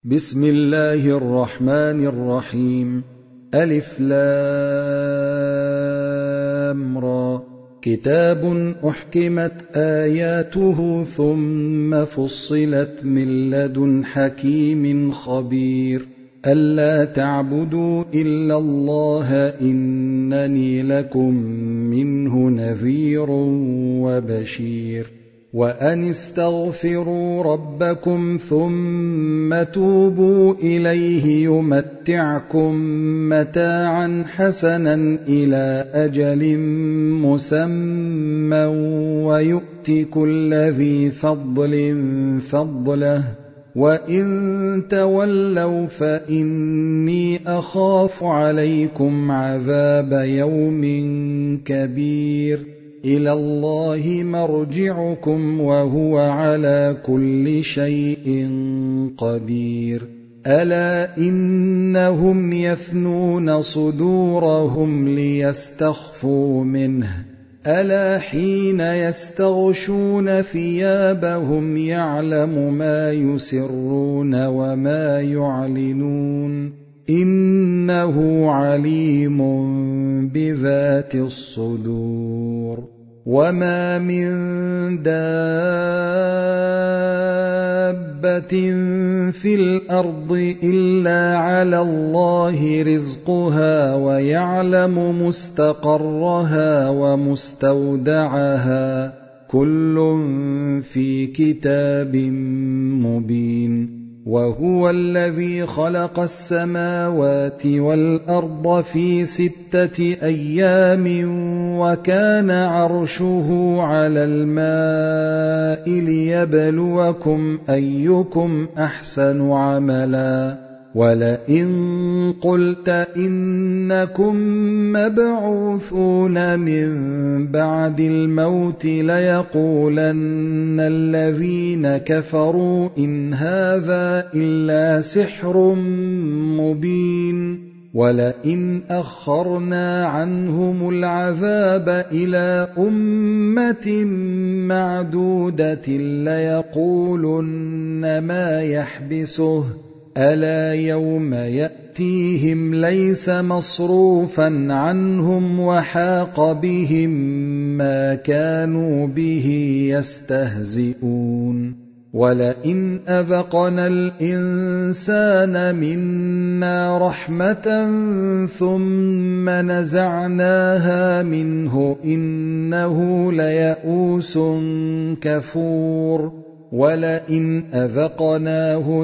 بسم الله الرحمن الرحيم. ألف لام را. كتاب أحكمت آياته ثم فصلت من لدن حكيم خبير ألا تعبدوا إلا الله إنني لكم منه نذير وبشير وأن استغفروا ربكم ثم توبوا إليه يمتعكم متاعا حسنا إلى أجل مسمى ويؤت كل ذي فضل فضله وإن تولوا فإني أخاف عليكم عذاب يوم كبير إلى الله مرجعكم وهو على كل شيء قدير ألا إنهم يثنون صدورهم ليستخفوا منه ألا حين يستغشون ثيابهم يعلم ما يسرون وما يعلنون إنه عليم بذات الصدور وما من دابة في الأرض إلا على الله رزقها ويعلم مستقرها ومستودعها كل في كتاب مبين وهو الذي خلق السماوات والأرض في 6 أيام وكان عرشه على الماء ليبلوكم أيكم أحسن عملا ولئن قلت إنكم مبعوثون من بعد الموت ليقولن الذين كفروا إن هذا إلا سحر مبين ولئن أخرنا عنهم العذاب إلى أمة معدودة ليقولن ما يحبسه ألا يوم يأتيهم ليس مصروفا عنهم وحاق بهم ما كانوا به يستهزئون ولئن أذقنا الإنسان منا رحمة ثم نزعناها منه إنه ليئوس كفور ولئن أذقناه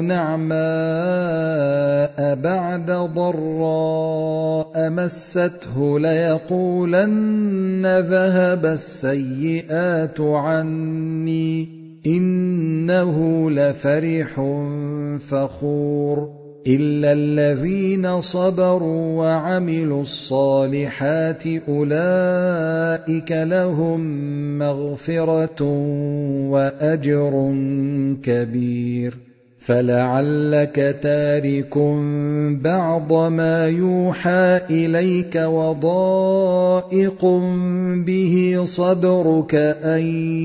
نعماء بعد ضراء مسته ليقولن ذهب السيئات عني إنه لفرح فخور إلا الذين صبروا وعملوا الصالحات أولئك لهم مغفرة وأجر كبير فلعلك تارك بعض ما يوحى إليك وضائق به صدرك أن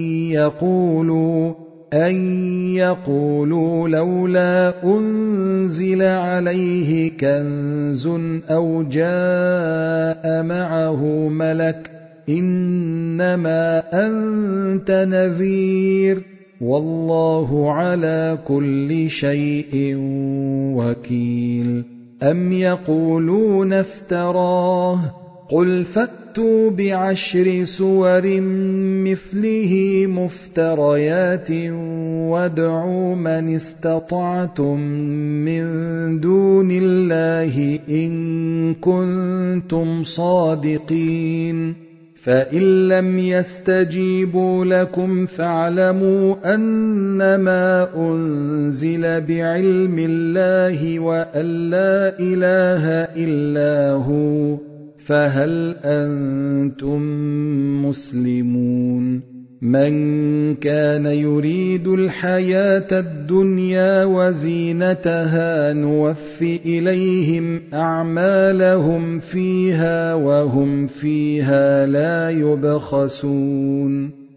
يقولوا لولا أنزل عليه كنز أو جاء معه ملك إنما أنت نذير والله على كل شيء وكيل أم يقولون افتراه قل فأتوا ب10 سور مثله مفتريات وادعوا من استطعتم من دون الله إن كنتم صادقين فإن لم يستجيبوا لكم فاعلموا أنما أنزل بعلم الله وأن لا إله إلا هو فهل أنتم مسلمون من كان يريد الحياة الدنيا وزينتها نوفي إليهم أعمالهم فيها وهم فيها لا يبخسون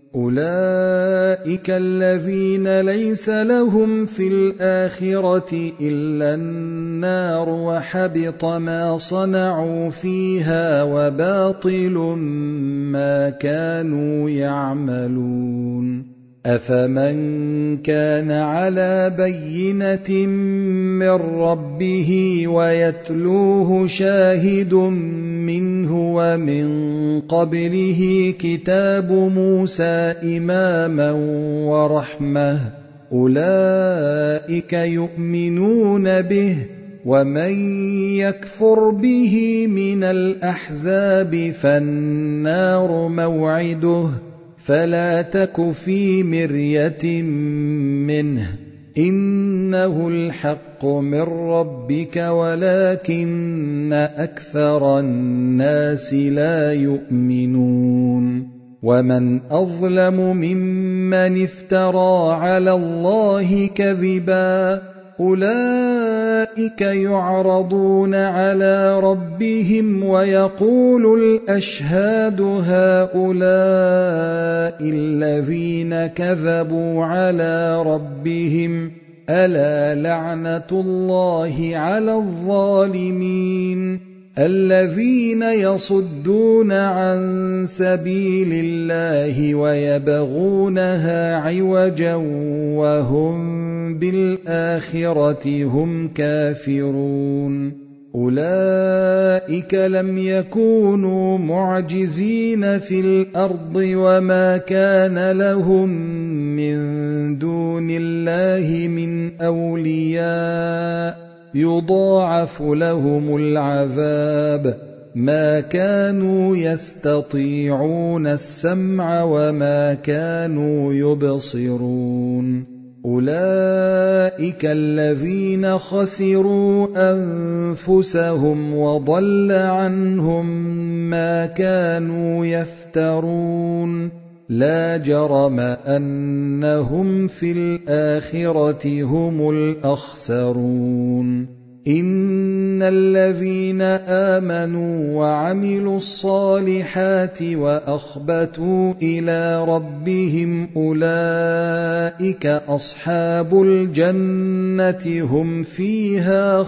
أولئك الذين ليس لهم في الآخرة إلا النار وحبط ما صنعوا فيها وباطل ما كانوا يعملون أفمن كان على بينة من ربه ويتلوه شاهد منه ومن قبله كتاب موسى إماما ورحمة أولئك يؤمنون به ومن يكفر به من الأحزاب فالنار موعده فلا تك في مرية منه إنه الحق من ربك ولكن أكثر الناس لا يؤمنون ومن أظلم ممن افترى على الله كذبا أولئك يعرضون على ربهم ويقول الأشهاد هؤلاء الذين كذبوا على ربهم ألا لعنة الله على الظالمين الذين يصدون عن سبيل الله ويبغونها عوجا وهم بالآخرة هم كافرون أولئك لم يكونوا معجزين في الأرض وما كان لهم من دون الله من أولياء يضاعف لهم العذاب ما كانوا يستطيعون السمع وما كانوا يبصرون أولئك الذين خسروا أنفسهم وضل عنهم ما كانوا يفترون لا جرم أنهم في الآخرة هم الأخسرون إن الذين آمنوا وعملوا الصالحات وأخبتوا إلى ربهم أولئك أصحاب الجنة هم فيها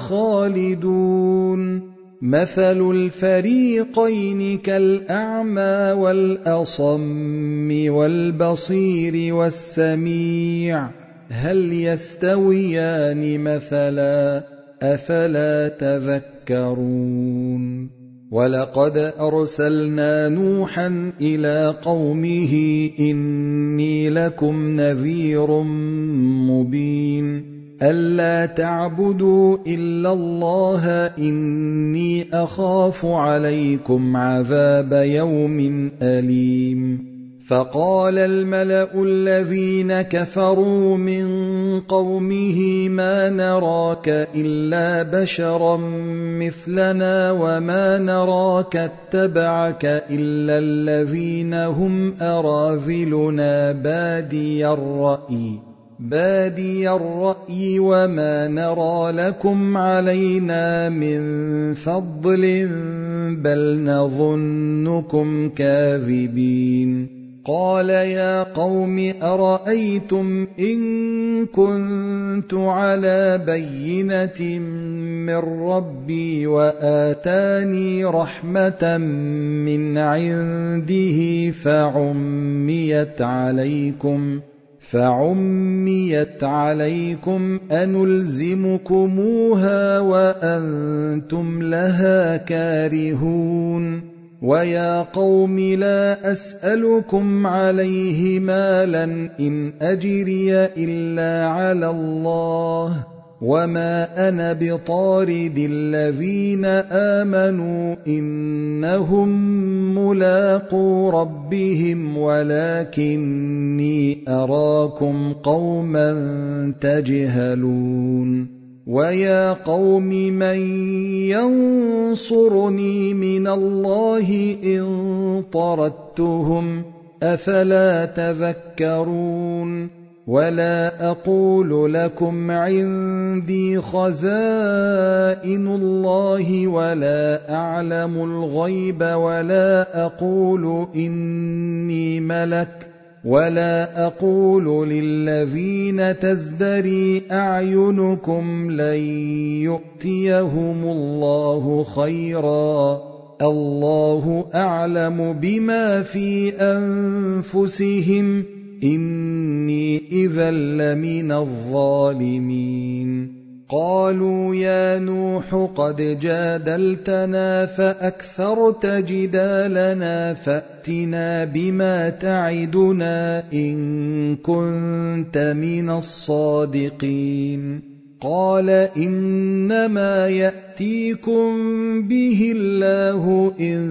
خالدون مثل الفريقين كالأعمى والأصم والبصير والسميع هل يستويان مثلا أفلا تذكرون ولقد أرسلنا نوحا إلى قومه إني لكم نذير مبين ألا تعبدوا إلا الله إني أخاف عليكم عذاب يوم أليم فقال الملأ الذين كفروا من قومه ما نراك إلا بشرا مثلنا وما نراك اتبعك إلا الذين هم أراذلنا بادي الرأي وما نرى لكم علينا من فضل بل نظنكم كاذبين قال يا قوم أرأيتم إن كنت على بينة من ربي وآتاني رحمة من عنده فعميت عليكم أنلزمكموها وأنتم لها كارهون ويا قوم لا أسألكم عليه مالا إن أجري إلا على الله وما أنا بطارد الذين آمنوا إنهم ملاقو ربهم ولكني أراكم قوما تجهلون ويا قوم من ينصرني من الله إن طردتهم أفلا تذكرون ولا أقول لكم عندي خزائن الله ولا أعلم الغيب ولا أقول إني ملك ولا أقول للذين تزدري أعينكم لن يؤتيهم الله خيرا، الله أعلم بما في أنفسهم، إني إذا لمن الظالمين. قالوا يا نوح قد جادلتنا فأكثرت جدالنا، فأتنا بما تعدنا إن كنت من الصادقين. قال إنما يأتيكم به الله إن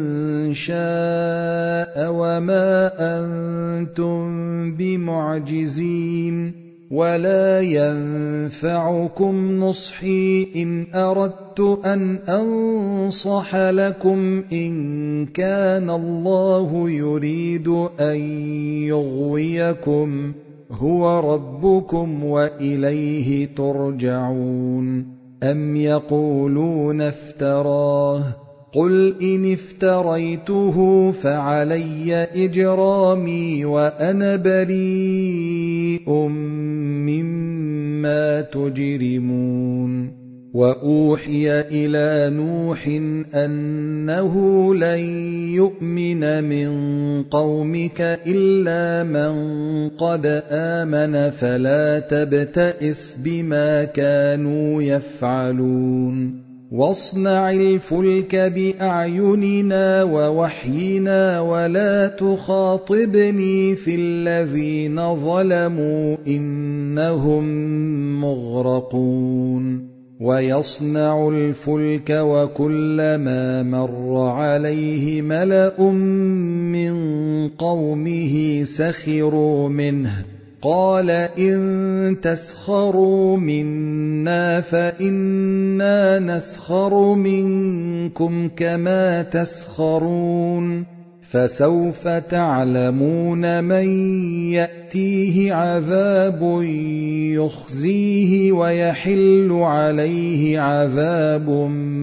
شاء وما أنتم بمعجزين، ولا ينفعكم نصحي إن أردت أن أنصح لكم إن كان الله يريد أن يغويكم، هو ربكم وإليه ترجعون. أم يقولون افتراه، قل إن افتريته فعلي إجرامي وأنا بريء مما تجرمون. وأوحي إلى نوح أنه لن يؤمن من قومك إلا من قد آمن، فلا تبتئس بما كانوا يفعلون. واصنع الفلك بأعيننا ووحينا ولا تخاطبني في الذين ظلموا إنهم مغرقون. ويصنع الفلك وكلما مر عليه ملأ من قومه سخروا منه، قال إن تسخروا منا فإنا نسخر منكم كما تسخرون. فسوف تعلمون من يأتيه عذاب يخزيه ويحل عليه عذاب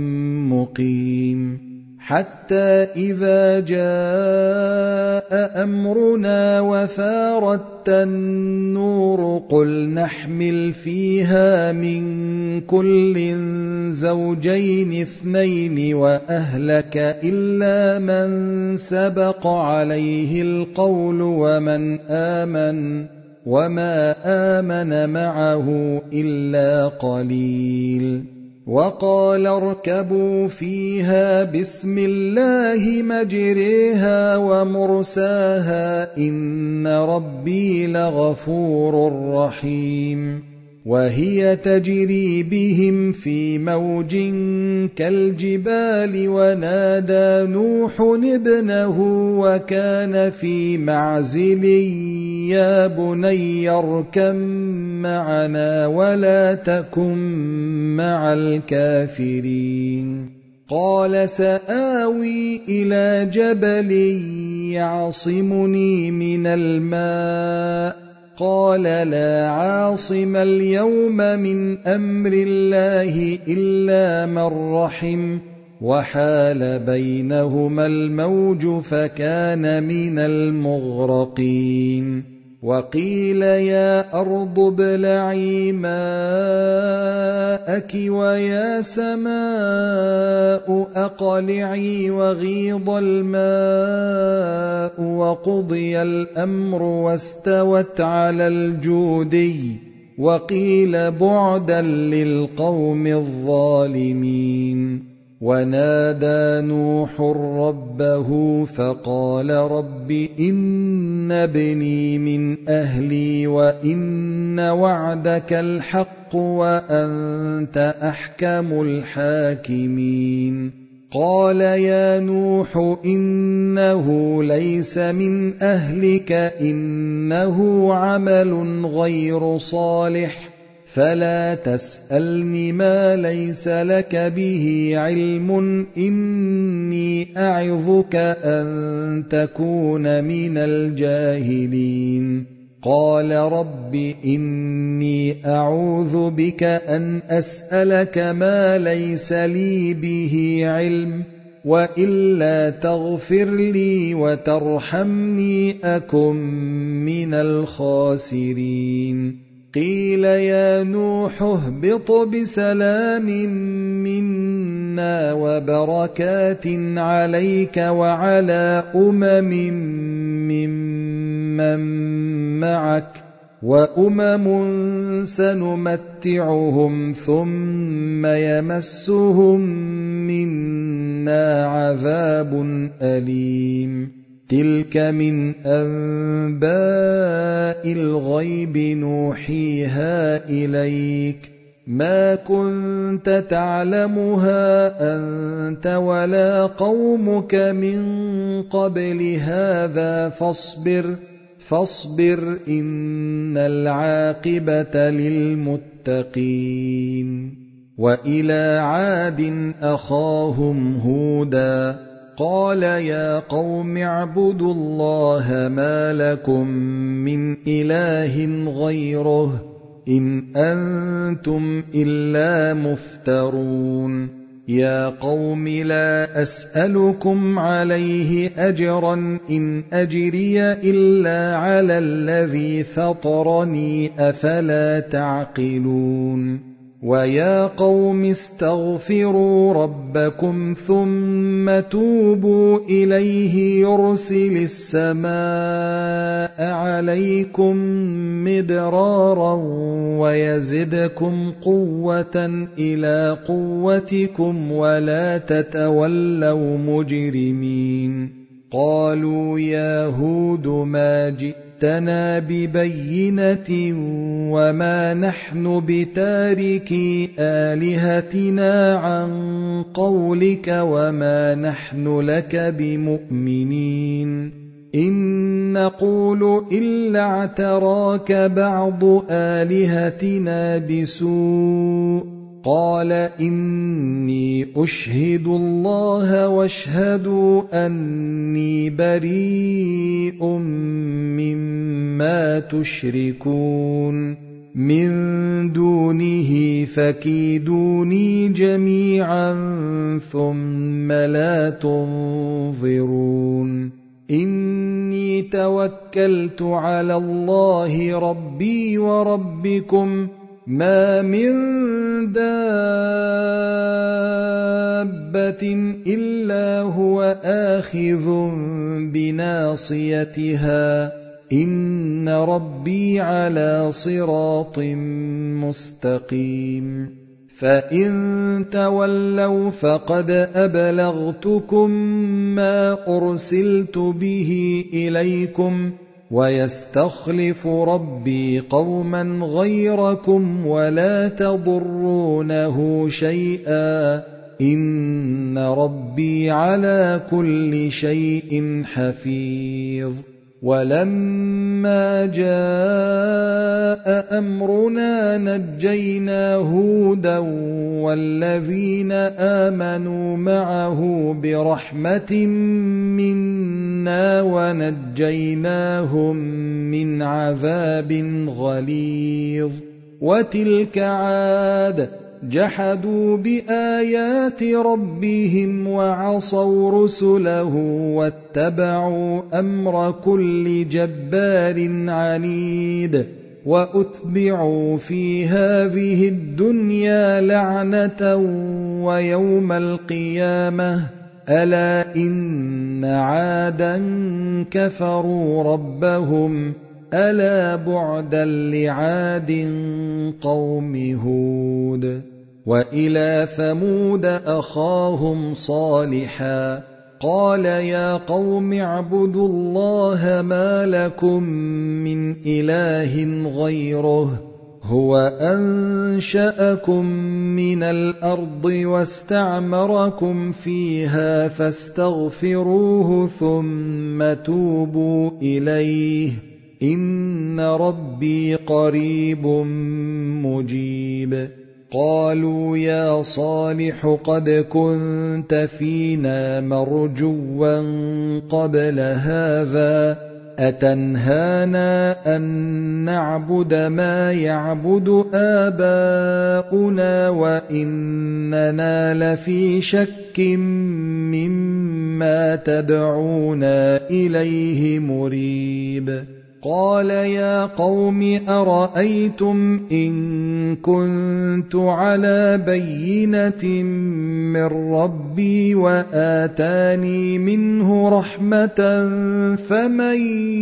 مقيم. حتى إذا جاء أمرنا وفارت النور قل نحمل فيها من كل زوجين اثنين وأهلك إلا من سبق عليه القول ومن آمن، وما آمن معه إلا قليل. وقال اركبوا فيها بسم الله مجريها ومرساها إن ربي لغفور رحيم. وهي تجري بهم في موج كالجبال ونادى نوح ابنه وكان في معزل يا بني اركب معنا ولا تكن مع الكافرين. قال سآوي إلى جبل يعصمني من الماء، قال لا عاصم اليوم من أمر الله إلا من رحم، وحال بينهما الموج فكان من المغرقين. وقيل يا أرض ابلعي ماءك ويا سماء أقلعي وغيض الماء وقضي الأمر واستوت على الجودي، وقيل بعدا للقوم الظالمين. ونادى نوح ربه فقال رب إن ابني من أهلي وإن وعدك الحق وأنت أحكم الحاكمين. قال يا نوح إنه ليس من أهلك إنه عمل غير صالح، فلا تسألني ما ليس لك به علم إني أعظك أن تكون من الجاهلين. قال رب إني أعوذ بك أن أسألك ما ليس لي به علم، وإلا تغفر لي وترحمني أكن من الخاسرين قيل يا نوح اهبط بسلام منا وبركات عليك وعلى ممن معك وأمم سنمتعهم ثم يمسهم منا عذاب أليم تلك من أنباء الغيب نوحيها إليك ما كنت تعلمها أنت ولا قومك من قبل هذا فاصبر إن العاقبة للمتقين وإلى عاد أخاهم هودا قال يا قوم اعبدوا الله ما لكم من إله غيره إن أنتم إلا مفترون يا قوم لا أسألكم عليه أجرا إن أجري إلا على الذي فطرني أفلا تعقلون ويا قوم استغفروا ربكم ثم توبوا إليه يرسل السماء عليكم مدرارا ويزدكم قوة إلى قوتكم ولا تتولوا مجرمين قالوا يا هود ما جئتنا ببينة وما نحن بتاركي آلهتنا عن قولك وما نحن لك بمؤمنين إن نقول إلا اعتراك بعض آلهتنا بسوء قال إني أشهد الله واشهدوا أني بريء مما تشركون من دونه فكيدوني جميعا ثم لا تنظرون إني توكلت على الله ربي وربكم ما من دابة إلا هو آخذ بناصيتها إن ربي على صراط مستقيم فإن تولوا فقد أبلغتكم ما أرسلت به إليكم ويستخلف ربي قوما غيركم ولا تضرونه شيئا إن ربي على كل شيء حفيظ ولما جاء أمرنا نجينا هودا والذين آمنوا معه برحمة منا ونجيناهم من عذاب غليظ وتلك عاد جحدوا بآيات ربهم وعصوا رسله واتبعوا أمر كل جبار عنيد وأتبعوا في هذه الدنيا لعنة ويوم القيامة ألا إن عادا كفروا ربهم ألا بعدا لعاد قوم هود وإلى ثمود أخاهم صالحا قال يا قوم اعبدوا الله ما لكم من إله غيره هو أنشأكم من الأرض واستعمركم فيها فاستغفروه ثم توبوا إليه إن ربي قريب مجيب قالوا يا صالح قد كنت فينا مرجوا قبل هذا أتنهانا أن نعبد ما يعبد آباؤنا وإننا لفي شك مما تدعونا إليه مريب. قال يا قوم أرأيتم إن كنت على بينة من ربي وآتاني منه رحمة فمن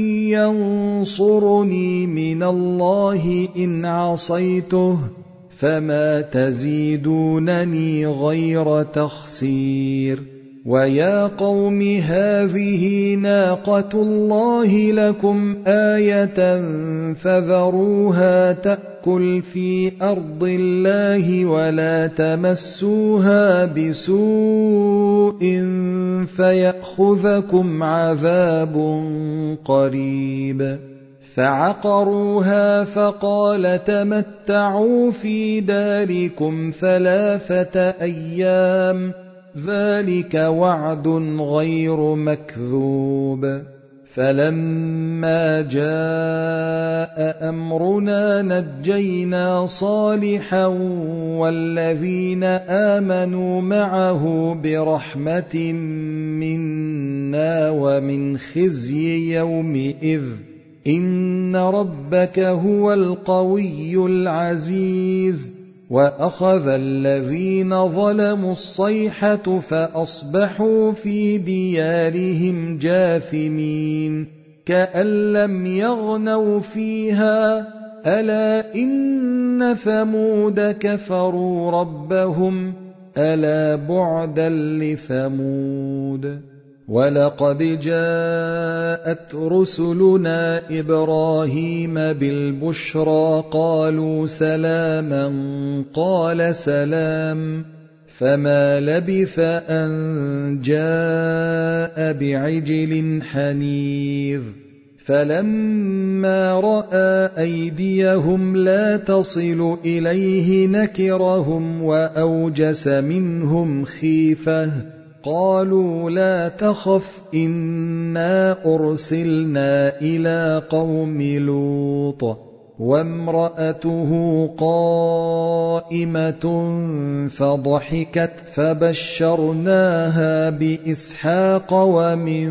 ينصرني من الله إن عصيته فما تزيدونني غير تخسير. ويا قوم هذه ناقة الله لكم آية فذروها تأكل في أرض الله ولا تمسوها بسوء فيأخذكم عذاب قريب. فعقروها فقال تمتعوا في داركم 3 أيام ذلك وعد غير مكذوب. فلما جاء أمرنا نجينا صالحا والذين آمنوا معه برحمة منا ومن خزي يومئذ إن ربك هو القوي العزيز. وأخذ الذين ظلموا الصيحة فأصبحوا في ديارهم جاثمين كأن لم يغنوا فيها ألا إن ثمود كفروا ربهم ألا بعدا لثمود. ولقد جاءت رسلنا إبراهيم بالبشرى قالوا سلاما قال سلام فما لبث أن جاء بعجل حنيذ. فلما رأى أيديهم لا تصل إليه نكرهم وأوجس منهم خيفة قالوا لا تخف إنا أرسلنا إلى قوم لوط وامرأته قائمة فضحكت فبشرناها بإسحاق ومن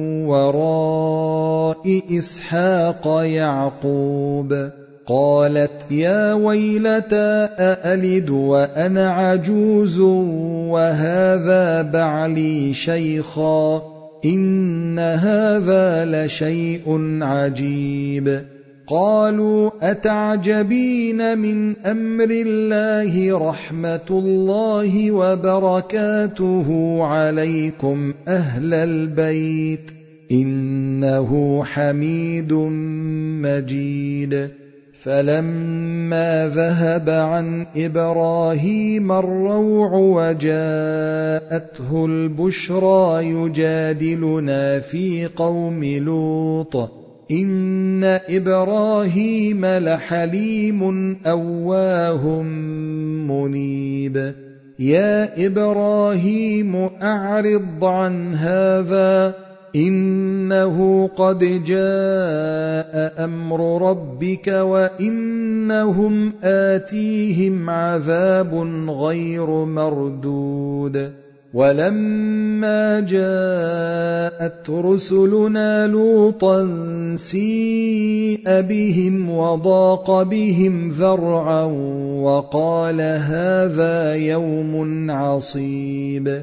وراء إسحاق يعقوب. قالت يا ويلتى أألد وأنا عجوز وهذا بعلي شيخا إن هذا لشيء عجيب. قالوا أتعجبين من أمر الله رحمة الله وبركاته عليكم أهل البيت إنه حميد مجيد. فلما ذهب عن إبراهيم الروع وجاءته البشرى يجادلنا في قوم لوط إن إبراهيم لحليم أواه منيب. يا إبراهيم أعرض عن هذا إنه قد جاء أمر ربك وإنهم آتيهم عذاب غير مردود. ولما جاءت رسلنا لوطا سيء بهم وضاق بهم ذرعا وقال هذا يوم عصيب.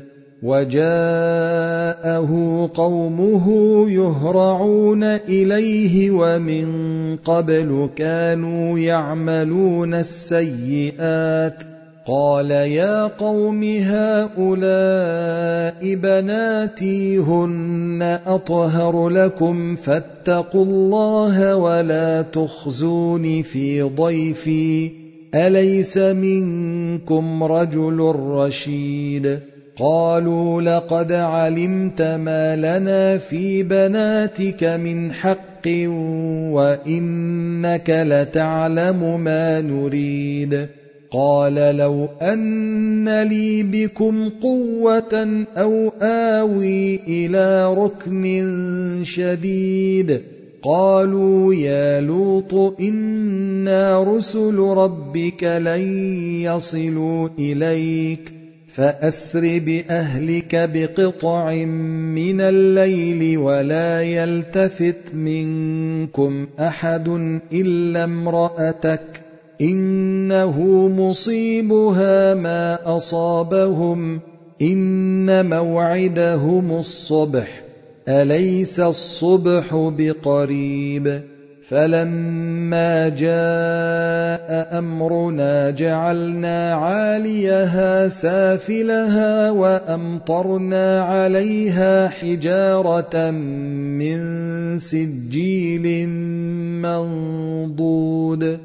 وجاءه قومه يهرعون إليه ومن قبل كانوا يعملون السيئات. قال يا قوم هؤلاء بناتي هن أطهر لكم فاتقوا الله ولا تخزون في ضيفي أليس منكم رجل رشيد. قالوا لقد علمت ما لنا في بناتك من حق وإنك لتعلم ما نريد. قال لو أن لي بكم قوة أو آوي إلى ركن شديد قالوا يا لوط إنا رسل ربك لن يصلوا إليك فأسر بأهلك بقطع من الليل ولا يلتفت منكم أحد إلا امرأتك إنه مصيبها ما أصابهم إن موعدهم الصبح أليس الصبح بقريب فلما جاء أمرنا جعلنا عاليها سافلها وأمطرنا عليها حجارة من سجيل منضود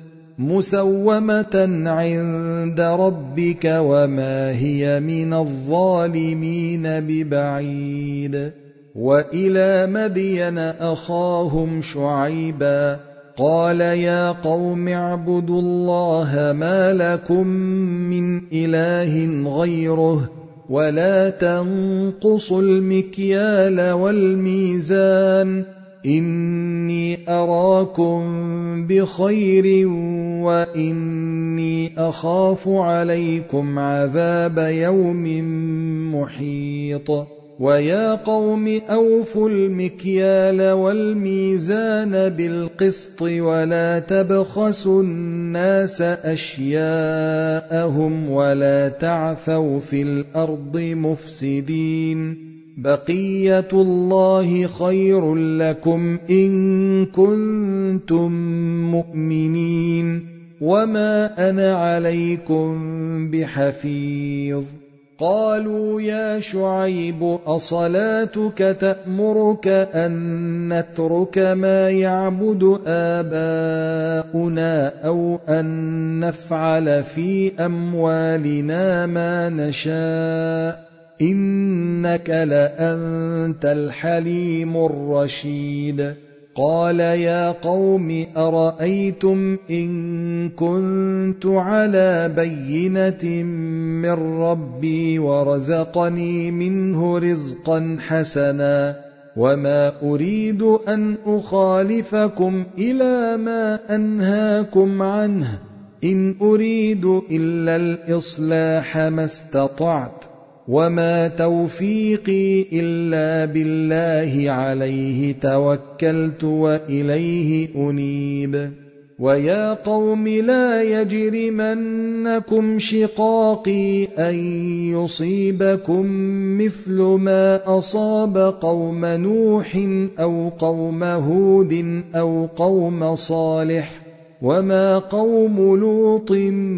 مسومة عند ربك وما هي من الظالمين ببعيد وإلى مدين أخاهم شعيبا قال يا قوم اعبدوا الله ما لكم من إله غيره ولا تنقصوا المكيال والميزان إني أراكم بخير وإني أخاف عليكم عذاب يوم محيط ويا قوم أوفوا المكيال والميزان بالقسط ولا تبخسوا الناس أشياءهم ولا تعثوا في الأرض مفسدين بقية الله خير لكم إن كنتم مؤمنين وما أنا عليكم بحفيظ قالوا يا شعيب أصلاتك تأمرك أن نترك ما يعبد آباؤنا أو أن نفعل في أموالنا ما نشاء إنك لأنت الحليم الرشيد قال يا قوم أرأيتم إن كنت على بينة من ربي ورزقني منه رزقا حسنا وما أريد أن أخالفكم إلى ما أنهاكم عنه إن أريد إلا الإصلاح ما استطعت وما توفيقي إلا بالله عليه توكلت وإليه أنيب ويا قوم لا يجرمنكم شقاقي أن يصيبكم مثل ما أصاب قوم نوح أو قوم هود أو قوم صالح وما قوم لوط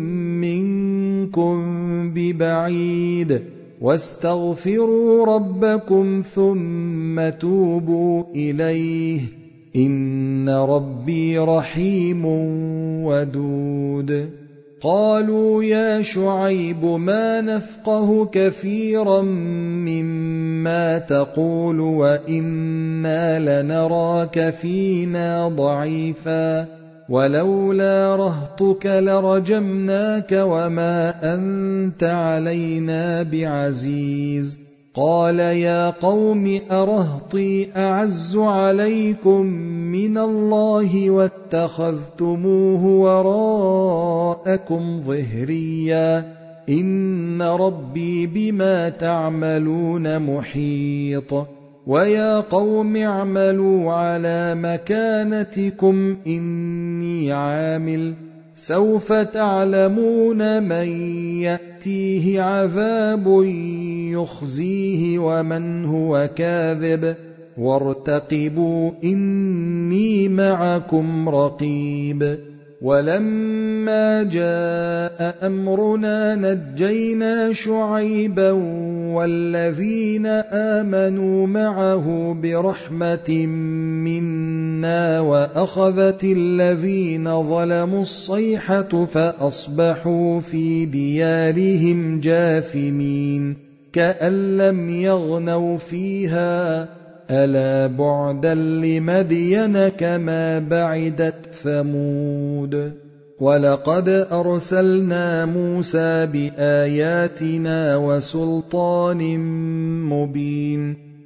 منكم ببعيد واستغفروا ربكم ثم توبوا إليه إن ربي رحيم ودود قالوا يا شعيب ما نفقه كثيرا مما تقول وإنا لنراك فينا ضعيفا ولولا رهطك لرجمناك وما أنت علينا بعزيز قال يا قوم أرهطي أعز عليكم من الله واتخذتموه وراءكم ظهريا إن ربي بما تعملون محيط ويا قوم اعملوا على مكانتكم إني عامل سوف تعلمون من يأتيه عذاب يخزيه ومن هو كاذب وارتقبوا إني معكم رقيب ولما جاء أمرنا نجينا شعيبا والذين آمنوا معه برحمة منا وأخذت الذين ظلموا الصيحة فأصبحوا في ديارهم جاثمين كأن لم يغنوا فيها ألا بعدا لمدين كما بعدت ثمود ولقد أرسلنا موسى بآياتنا وسلطان مبين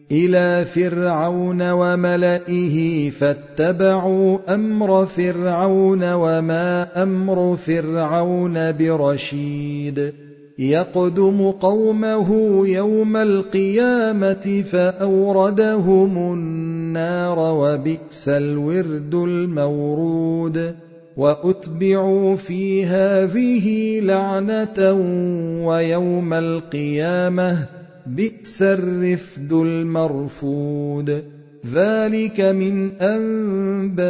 إلى فرعون وملئه فاتبعوا أمر فرعون وما أمر فرعون برشيد يقدم قومه يوم القيامة فأوردهم النار وبئس الورد المورود وأتبعوا في هذه لعنة ويوم القيامة بئس الرفد المرفود ذلك من أنباء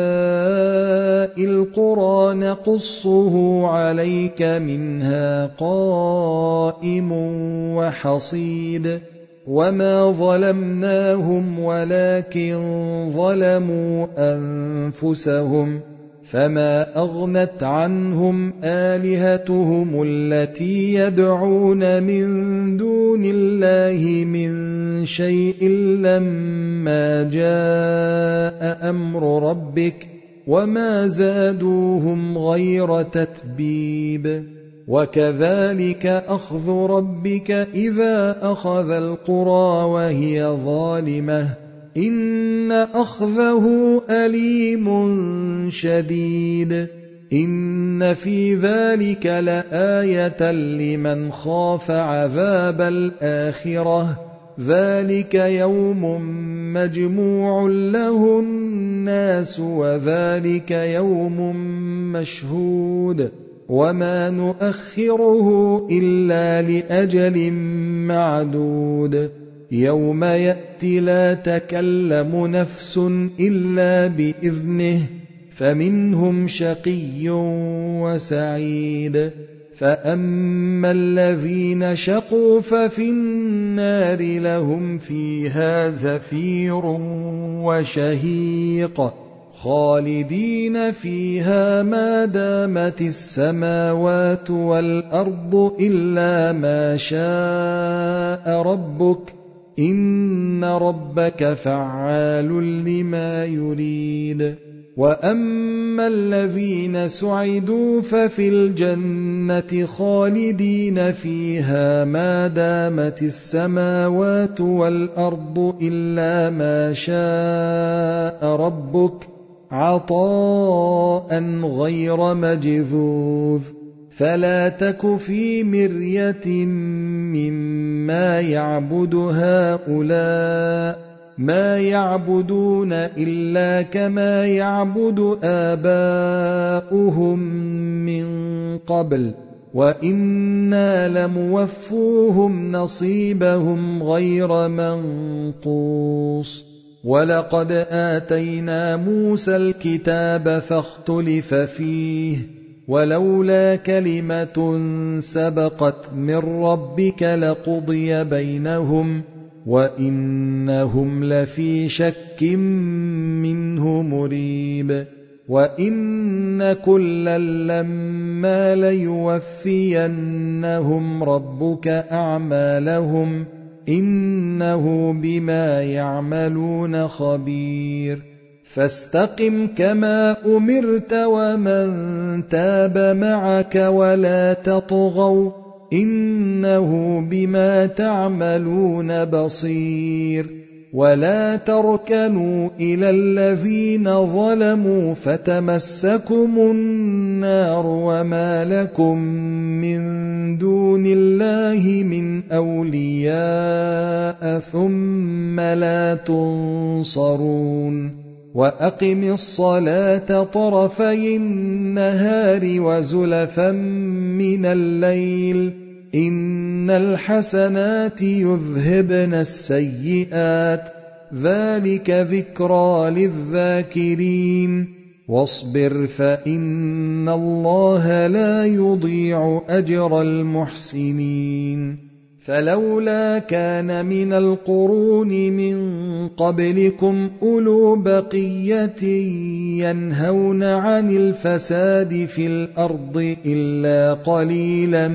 القرى نقصه عليك منها قائم وحصيد وما ظلمناهم ولكن ظلموا أنفسهم فما أغنت عنهم آلهتهم التي يدعون من دون الله من شيء لما جاء أمر ربك وما زادوهم غير تتبيب وكذلك أخذ ربك إذا أخذ القرى وهي ظالمة إن أخذه أليم شديد إن في ذلك لآية لمن خاف عذاب الآخرة ذلك يوم مجموع له الناس وذلك يوم مشهود وما نؤخره إلا لأجل معدود يوم يأتي لا تكلم نفس إلا بإذنه فمنهم شقي وسعيد فأما الذين شقوا ففي النار لهم فيها زفير وشهيق خالدين فيها ما دامت السماوات والأرض إلا ما شاء ربك إن ربك فعال لما يريد وأما الذين سعدوا ففي الجنة خالدين فيها ما دامت السماوات والأرض إلا ما شاء ربك عطاء غير مجذوذ فلا تك في مرية مما يعبد هؤلاء ما يعبدون إلا كما يعبد آباؤهم من قبل وإنا لموفوهم نصيبهم غير منقوص ولقد آتينا موسى الكتاب فاختلف فيه ولولا كلمة سبقت من ربك لقضي بينهم وإنهم لفي شك منه مريب وإن كلا لما ليوفينهم ربك أعمالهم إنه بما يعملون خبير فاستقم كما أمرت ومن تاب معك ولا تطغوا إنه بما تعملون بصير ولا تركنوا إلى الذين ظلموا فتمسكم النار وما لكم من دون الله من أولياء ثم لا تنصرون وأقم الصلاة طرفي النهار وزلفا من الليل إن الحسنات يذهبن السيئات ذلك ذكرى للذاكرين واصبر فإن الله لا يضيع أجر المحسنين فلولا كان من القرون من قبلكم أولو بقية ينهون عن الفساد في الأرض إلا قليلا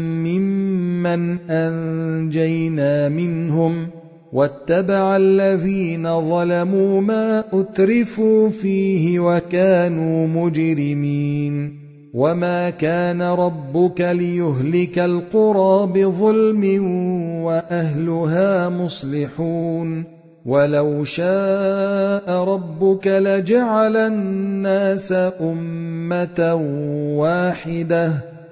ممن أنجينا منهم واتبع الذين ظلموا ما أترفوا فيه وكانوا مجرمين وما كان ربك ليهلك القرى بظلم وأهلها مصلحون ولو شاء ربك لجعل الناس أمة واحدة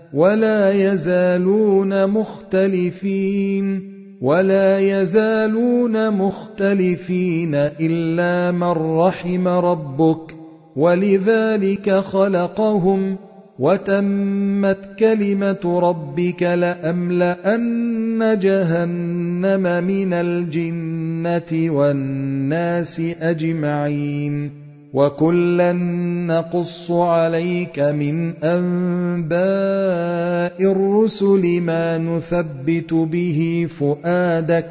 ولا يزالون مختلفين إلا من رحم ربك ولذلك خلقهم وتمت كلمة ربك لأملأن جهنم من الجنة والناس أجمعين وكلا نقص عليك من أنباء الرسل ما نثبت به فؤادك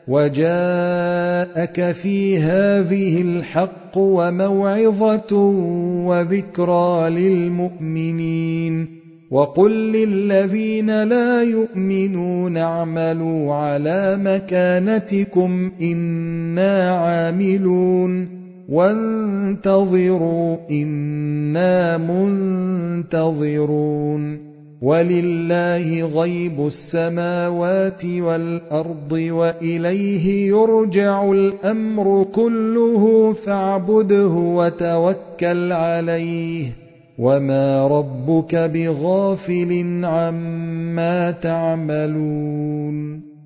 وجاءك في هذه الحق وموعظة وذكرى للمؤمنين وقل للذين لا يؤمنون اعملوا على مكانتكم إنا عاملون وانتظروا إنا منتظرون ولله غيب السماوات والأرض وإليه يرجع الأمر كله فاعبده وتوكل عليه وما ربك بغافل عما تعملون